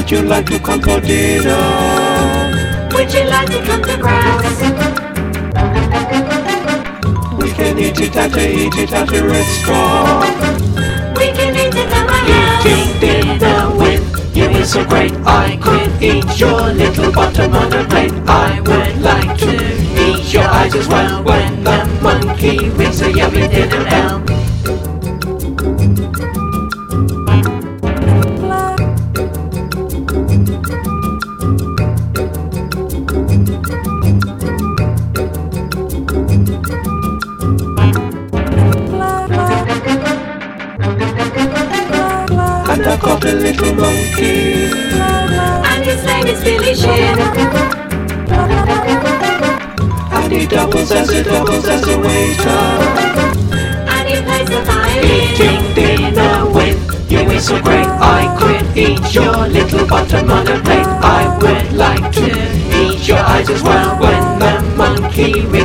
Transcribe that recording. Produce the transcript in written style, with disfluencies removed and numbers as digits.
Would you like to come for dinner? Would you like to come to grass? We can eat it at a restaurant. We can eat it at my house. Eating dinner with you is so great. I could eat your little bottom on a plate. I would like to eat your eyes as well when the monkey rings a yummy dinner bell. And I caught a little monkey, And his name is Billy Shear. and he doubles as a waiter. And he plays the violin. Eating dinner with you is so great. I could eat your little bottom on a plate. I would like to eat your eyes as well when the monkey